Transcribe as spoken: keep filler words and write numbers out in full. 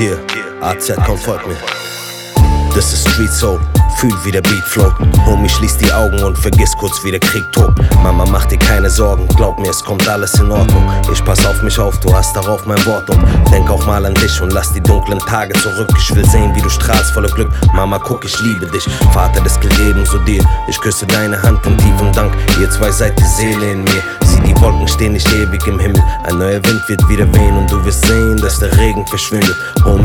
Hier, A Z, komm, folg mir. Das ist Street Soul, fühl wie der Beat float. Homie, schließ die Augen und vergiss kurz, wie der Krieg tobt. Mama, mach dir keine Sorgen, glaub mir, es kommt alles in Ordnung. Ich pass auf mich auf, du hast darauf mein Wort und denk auch mal an dich und lass die dunklen Tage zurück. Ich will sehen, wie du strahlst voller Glück. Mama, guck, ich liebe dich. Vater, das gilt ebenso dir. Ich küsse deine Hand in tiefem Dank. Ihr zwei seid die Seele in mir. Sieh, die Wolken stehen nicht ewig im Himmel. Ein neuer Wind wird wieder wehen und du wirst sehen, dass der Regen verschwindet. Homie,